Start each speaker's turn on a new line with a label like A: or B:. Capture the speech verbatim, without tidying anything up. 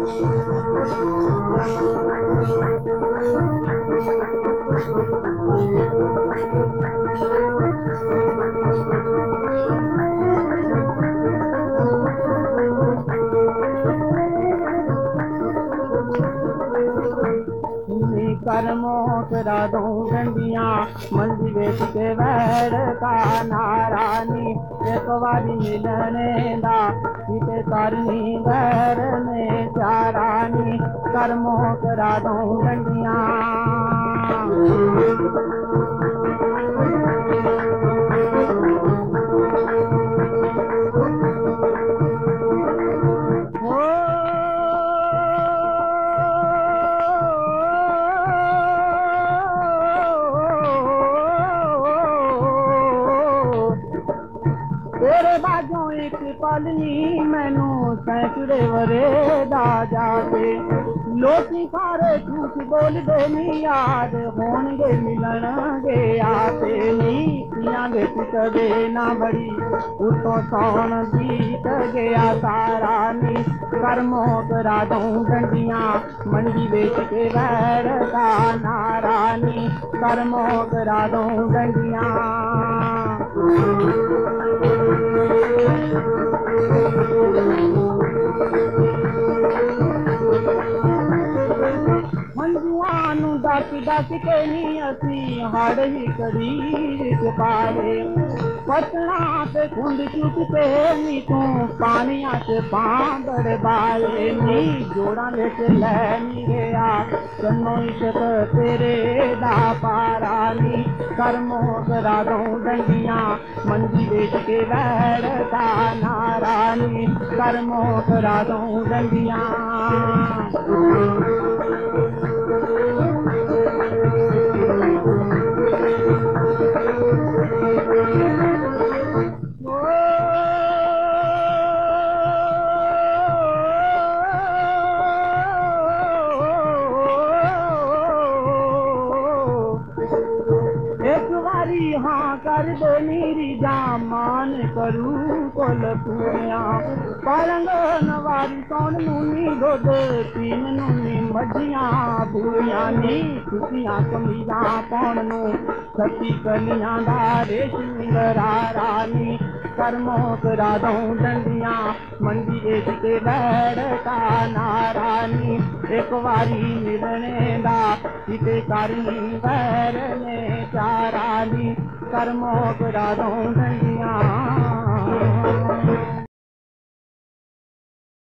A: ਕਰਮੋਂ ਕਰਾ ਦੂੰ ਡੰਡੀਆਂ ਮੰਜੀ ਵੇਚ ਕੇ ਵੈੜ ਕਾ ਨਾਰਾਨੀ ਇੱਕ ਵਾਰੀ ਮਿਲਣੇ ਦਾ ਕਿਤੇ ਕਰਨੀ ਵੈਰ ਨੇ ਚਾਰਾਨੀ ਕਰਮੋਂ ਕਰਾ ਦੂੰ ਡੰਡੀਆਂ तेरे बाजों एक पल नी मैनू सैकड़े वरे दा जाके लोकी सारे झूठ बोलदे नी याद होणगे मिलणगे आते नी पियां दे टुटदे ना बड़ी उतों सौण बीत गया सारा नी करमों करा दूं डंडियां मंडी बेच के वैर का नारा नी करमों करा दूं डंडियां मंजुआं नूं दस दस के नी असी हड़ ही करीर च पाए पटना ते खुंड चुट के नी तू पानिया च बांबड़ बाए नी जोड़ा लेट लै नी गया चन्नो इश्क तेरे दा पारा नी करमों करा दूं डंडियां मंजी बेच के वैड़ का नारा नी करमों करा दूं डंडियां हाँ कर दे मेरी जामान करू कोल पूरिया पलंग नवारी कौन नूनी दुध तीन नूनी मझियां पूरिया नी खुशियां कमीजा पौन नू सती कलियां दा रेशमी गरारा नी करमों करा दूं डंडियां मंडी बेच के वैड़ का नारा नी एक वारी मिलने दा किते करनी वैर ने चारा नी करमों करा दूं डंडियां